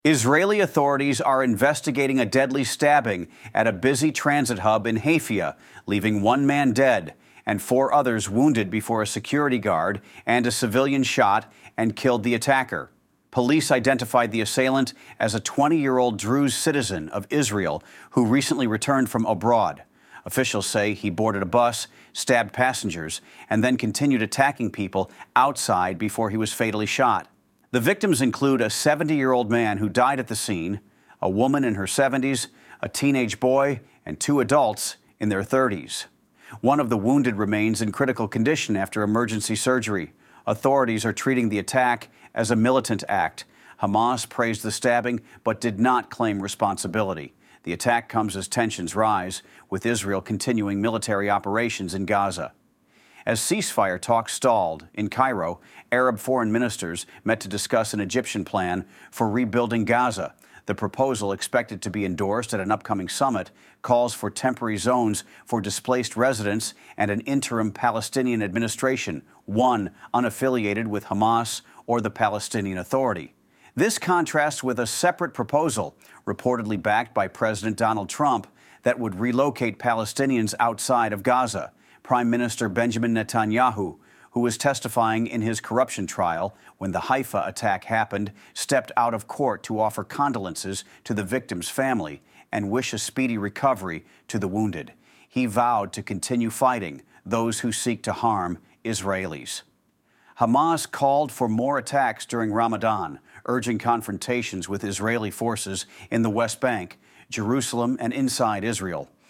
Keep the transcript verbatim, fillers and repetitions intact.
Israeli authorities are investigating a deadly stabbing at a busy transit hub in Haifa, leaving one man dead and four others wounded before a security guard and a civilian shot and killed the attacker. Police identified the assailant as a twenty-year-old Druze citizen of Israel who recently returned from abroad. Officials say he boarded a bus, stabbed passengers, and then continued attacking people outside before he was fatally shot. The victims include a seventy-year-old man who died at the scene, a woman in her seventies, a teenage boy, and two adults in their thirties. One of the wounded remains in critical condition after emergency surgery. Authorities are treating the attack as a militant act. Hamas praised the stabbing but did not claim responsibility. The attack comes as tensions rise, with Israel continuing military operations in Gaza. As ceasefire talks stalled in Cairo, Arab foreign ministers met to discuss an Egyptian plan for rebuilding Gaza. The proposal, expected to be endorsed at an upcoming summit, calls for temporary zones for displaced residents and an interim Palestinian administration, one unaffiliated with Hamas or the Palestinian Authority. This contrasts with a separate proposal, reportedly backed by President Donald Trump, that would relocate Palestinians outside of Gaza. Prime Minister Benjamin Netanyahu, who was testifying in his corruption trial when the Haifa attack happened, stepped out of court to offer condolences to the victim's family and wish a speedy recovery to the wounded. He vowed to continue fighting those who seek to harm Israelis. Hamas called for more attacks during Ramadan, urging confrontations with Israeli forces in the West Bank, Jerusalem, and inside Israel.